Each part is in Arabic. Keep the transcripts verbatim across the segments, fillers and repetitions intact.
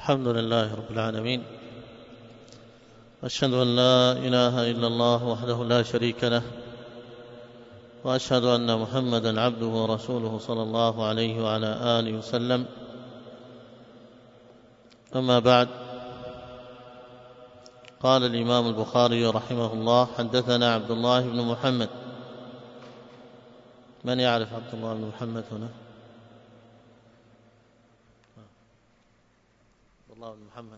الحمد لله رب العالمين، وأشهد أن لا إله إلا الله وحده لا شريك له، وأشهد أن محمدًا عبده ورسوله صلى الله عليه وعلى آله وسلم. أما بعد، قال الإمام البخاري رحمه الله: حدثنا عبد الله بن محمد. من يعرف عبد الله بن محمد هنا؟ عبد الله بن محمد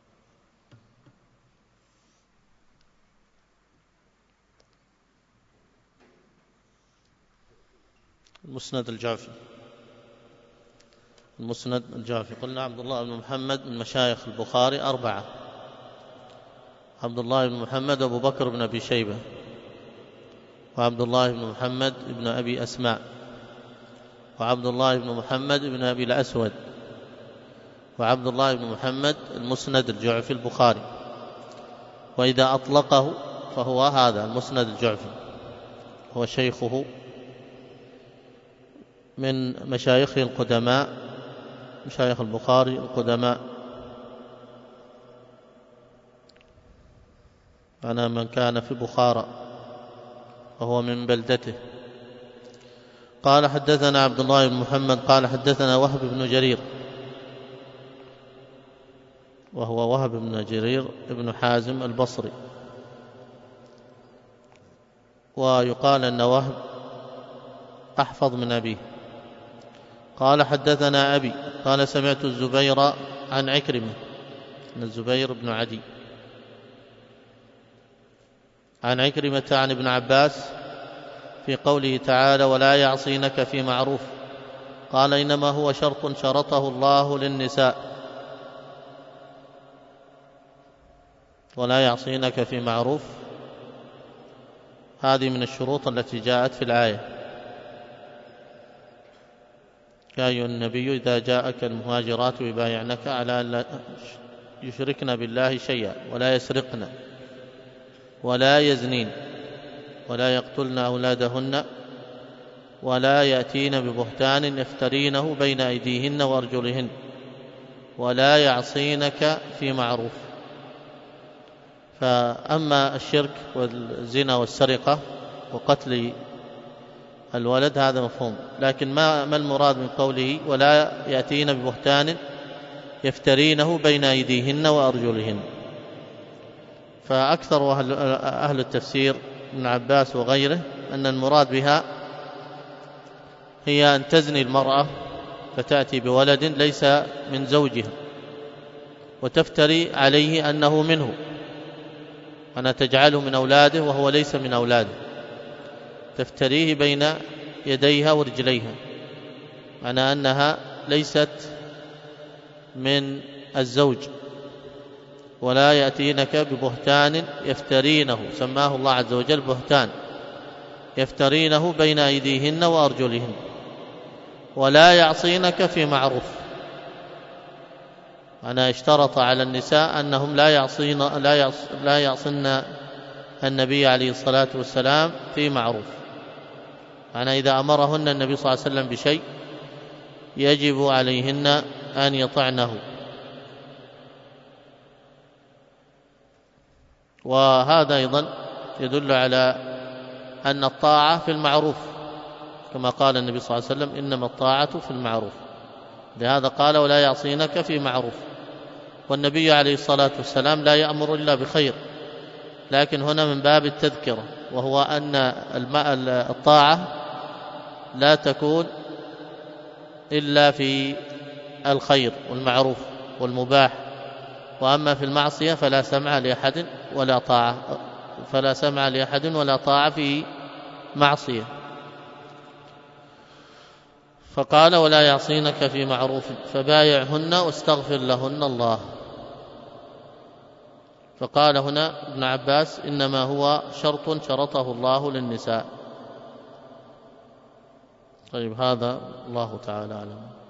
المسند الجعفي. المسند الجعفي قلنا عبد الله بن محمد من مشايخ البخاري أربعة: عبد الله بن محمد أبو بكر بن أبي شيبة، وعبد الله بن محمد بن أبي أسماء، وعبد الله بن محمد بن أبي الأسود، وعبد الله بن محمد المسند الجعفي البخاري. وإذا أطلقه فهو هذا المسند الجعفي، هو شيخه من مشايخه القدماء، مشايخ البخاري القدماء، أنا من كان في بخارى وهو من بلدته. قال: حدثنا عبد الله بن محمد قال: حدثنا وهب بن جرير، وهو وهب بن جرير بن حازم البصري، ويقال أن وهب أحفظ من أبيه. قال: حدثنا أبي قال: سمعت الزبير عن عكرمة، من الزبير بن عدي، عن عكرمة عن ابن عباس في قوله تعالى: ولا يعصينك في معروف. قال: إنما هو شرط شرطه الله للنساء. ولا يعصينك في معروف هذه من الشروط التي جاءت في الآية: يا أيها النبي إذا جاءك المهاجرات يبايعنك على أن لا يشركن بالله شيئا ولا يسرقن ولا يزنين ولا يقتلن أولادهن ولا يأتين ببهتان يفترينه بين أيديهن وأرجلهن ولا يعصينك في معروف. فأما الشرك والزنا والسرقة وقتل الولد هذا مفهوم، لكن ما ما المراد من قوله ولا يأتين ببهتان يفترينه بين أيديهن وأرجلهن؟ فأكثر أهل, أهل التفسير ابن عباس وغيره أن المراد بها هي أن تزني المرأة فتأتي بولد ليس من زوجها وتفتري عليه أنه منه، أن تجعله من أولاده وهو ليس من أولاده، تفتريه بين يديها ورجليها، معنى أنها ليست من الزوج. ولا يأتينك ببهتان يفترينه، سماه الله عز وجل بهتان، يفترينه بين أيديهن وأرجلهن. ولا يعصينك في معروف، أنا اشترط على النساء أنهم لا يعصين لا يعص لا يعصن النبي عليه الصلاة والسلام في معروف. أنا إذا أمرهن النبي صلى الله عليه وسلم بشيء يجب عليهن أن يطعنه. وهذا أيضا يدل على أن الطاعة في المعروف، كما قال النبي صلى الله عليه وسلم: إنما الطاعة في المعروف. لهذا قال: ولا يعصينك في معروف. والنبي عليه الصلاة والسلام لا يأمر إلا بخير، لكن هنا من باب التذكرة، وهو أن الطاعة لا تكون إلا في الخير والمعروف والمباح، وأما في المعصية فلا سمع لأحد ولا طاعة فلا سمع لأحد ولا طاعة في معصية. فقال: ولا يعصينك في معروف فبايعهن واستغفر لهن الله. فقال هنا ابن عباس: إنما هو شرط شرطه الله للنساء. طيب، هذا الله تعالى أعلم.